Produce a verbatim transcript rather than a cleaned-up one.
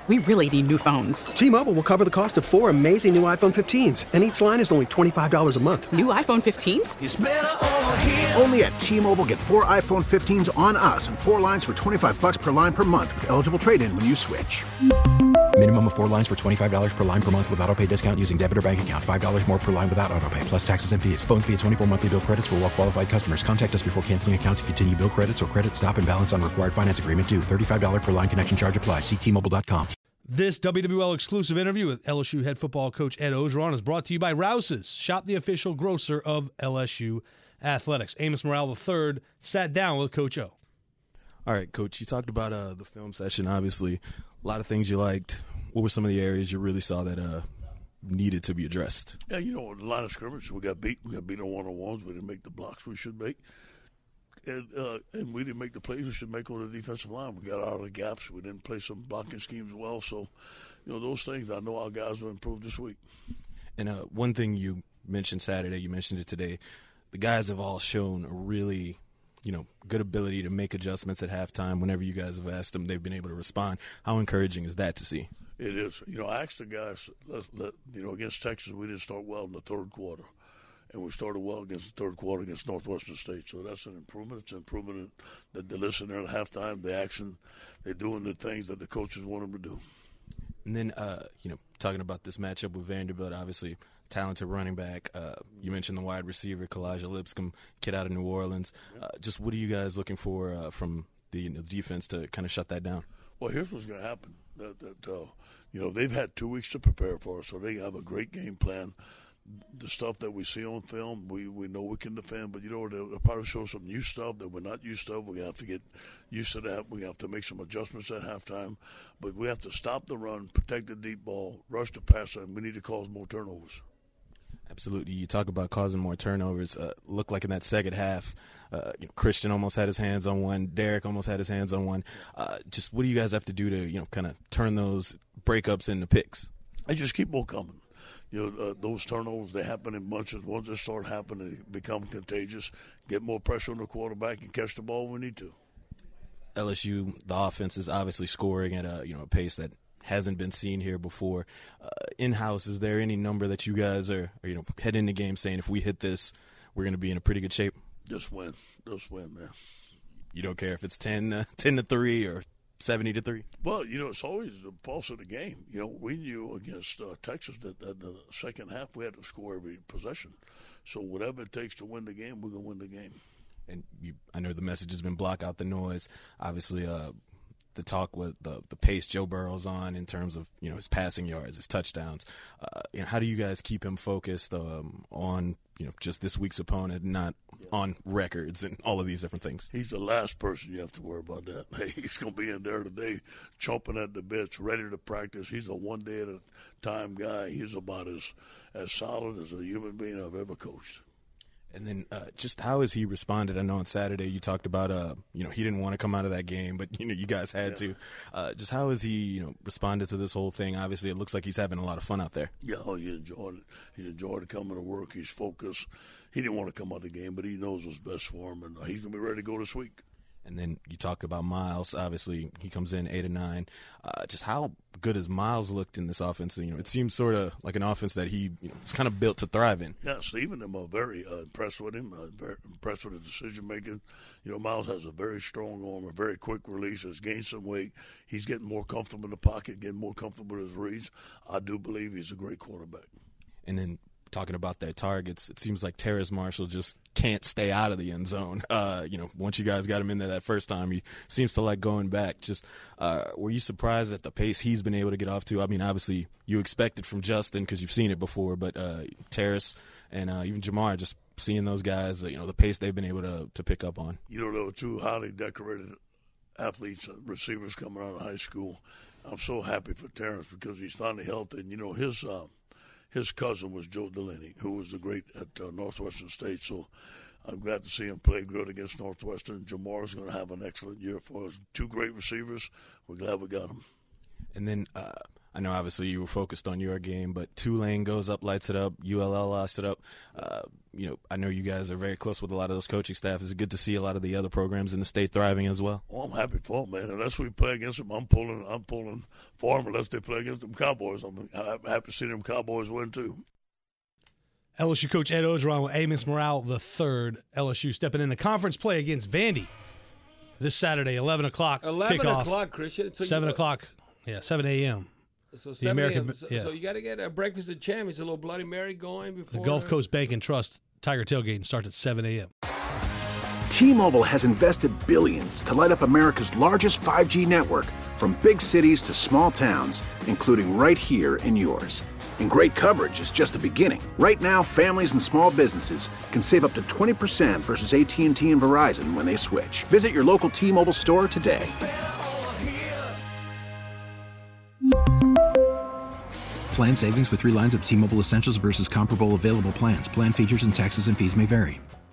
We really need new phones. T-Mobile will cover the cost of four amazing new iPhone fifteens, and each line is only twenty-five dollars a month. New iPhone fifteens? It's better over here. Only at T-Mobile, get four iPhone fifteens on us and four lines for twenty-five dollars per line per month with eligible trade-in when you switch. Minimum of four lines for twenty-five dollars per line per month with autopay discount using debit or bank account. five dollars more per line without autopay, plus taxes and fees. Phone fee at twenty-four monthly bill credits for well-qualified customers. Contact us before canceling account to continue bill credits or credit stop and balance on required finance agreement due. thirty-five dollars per line connection charge applies. See T Mobile dot com. This W W L exclusive interview with L S U head football coach Ed Orgeron is brought to you by Rouse's. Shop the official grocer of L S U Athletics. Amos Morale the third sat down with Coach O. All right, Coach, you talked about uh, the film session, obviously. A lot of things you liked. What were some of the areas you really saw that uh, needed to be addressed? Yeah, you know, the line of scrimmage, we got beat. We got beat on one-on-ones. We didn't make the blocks we should make. And, uh, and we didn't make the plays we should make on the defensive line. We got out of the gaps. We didn't play some blocking schemes well. So, you know, those things, I know our guys will improve this week. And uh, one thing you mentioned Saturday, you mentioned it today, the guys have all shown a really, you know, good ability to make adjustments at halftime. Whenever you guys have asked them, they've been able to respond. How encouraging is that to see? It is. You know, I asked the guys, let, let, you know, against Texas, we didn't start well in the third quarter. And we started well against the third quarter against Northwestern State. So that's an improvement. It's an improvement that they listen there at halftime, the action, they're doing the things that the coaches want them to do. And then, uh, you know, talking about this matchup with Vanderbilt, obviously talented running back. Uh, you mentioned the wide receiver, Kalijah Lipscomb, kid out of New Orleans. Uh, just what are you guys looking for uh, from the, you know, defense to kind of shut that down? Well, here's what's going to happen. That, that uh, you know, they've had two weeks to prepare for us, so they have a great game plan. The stuff that we see on film, we, we know we can defend, but, you know, they'll, they'll probably show some new stuff that we're not used to. We have to get used to that. We have to make some adjustments at halftime. But we have to stop the run, protect the deep ball, rush the passer, and we need to cause more turnovers. Absolutely. You talk about causing more turnovers. Uh, looked like in that second half, uh, you know, Christian almost had his hands on one. Derek almost had his hands on one. Uh, just what do you guys have to do to, you know, kind of turn those breakups into picks? I just keep on coming. You know, uh, those turnovers, they happen in bunches. Once they start happening, they become contagious. Get more pressure on the quarterback and catch the ball when we need to. L S U, the offense is obviously scoring at a, you know, a pace that hasn't been seen here before. Uh, in-house, is there any number that you guys are, are, you know, heading into the game saying if we hit this, we're going to be in a pretty good shape? Just win. Just win, man. You don't care if it's ten, uh, ten to three or seventy to three? Well, you know, it's always the pulse of the game. You know, we knew against uh, Texas that in the second half we had to score every possession. So whatever it takes to win the game, we're going to win the game. And you, I know the message has been block out the noise. Obviously, uh, the talk with the the pace Joe Burrow's on in terms of, you know, his passing yards, his touchdowns. Uh, you know, how do you guys keep him focused um, on, you know, just this week's opponent, not yeah. on records and all of these different things? He's the last person you have to worry about that. Hey, he's going to be in there today, chomping at the bits, ready to practice. He's a one day at a time guy. He's about as as solid as a human being I've ever coached. And then uh, just how has he responded? I know on Saturday you talked about, uh, you know, he didn't want to come out of that game, but, you know, you guys had yeah. to. Uh, just how has he, you know, responded to this whole thing? Obviously, it looks like he's having a lot of fun out there. Yeah, oh, he enjoyed it. He enjoyed coming to work. He's focused. He didn't want to come out of the game, but he knows what's best for him, and he's going to be ready to go this week. And then you talk about Miles. Obviously, he comes in eight and nine. Uh, just how good has Miles looked in this offense? You know, it seems sort of like an offense that he, you know, is kind of built to thrive in. Yeah, Stephen, I'm uh, very uh, impressed with him. Uh, very impressed with his decision making. You know, Miles has a very strong arm, a very quick release. Has gained some weight. He's getting more comfortable in the pocket, getting more comfortable with his reads. I do believe he's a great quarterback. And then talking about their targets, it seems like Terrace Marshall just can't stay out of the end zone. Uh, you know, once you guys got him in there that first time, he seems to like going back. Just uh, were you surprised at the pace he's been able to get off to? I mean, obviously you expect it from Justin because you've seen it before, but uh, Terrace and uh, even Jamar, just seeing those guys, you know, the pace they've been able to to pick up on. You know, there were two highly decorated athletes, receivers coming out of high school. I'm so happy for Terrence because he's finally healthy. And, you know, his uh, – his cousin was Joe Delaney, who was the great at uh, Northwestern State. So I'm glad to see him play good against Northwestern. Jamar's going to have an excellent year for us. Two great receivers. We're glad we got them. And then uh, I know obviously you were focused on your game, but Tulane goes up, lights it up. U L L lost it up. Uh, you know, I know you guys are very close with a lot of those coaching staff. It's good to see a lot of the other programs in the state thriving as well. Well, I'm happy for them, man. Unless we play against them, I'm pulling. I'm pulling for them. Unless they play against them Cowboys, I'm happy to see them Cowboys win too. L S U coach Ed Orgeron with Amos Morale the third. L S U stepping into conference play against Vandy this Saturday, eleven o'clock eleven kickoff. o'clock, Christian. So seven you, o'clock, yeah, seven a.m. So seven American, a.m. So, yeah. so you got to get a breakfast of champions, a little Bloody Mary going before. The Gulf Coast Bank and Trust Tiger Tailgate starts at seven a.m. T-Mobile has invested billions to light up America's largest five G network, from big cities to small towns, including right here in yours. And great coverage is just the beginning. Right now, families and small businesses can save up to twenty percent versus A T and T and Verizon when they switch. Visit your local T-Mobile store today. Plan savings with three lines of T-Mobile Essentials versus comparable available plans. Plan features and taxes and fees may vary.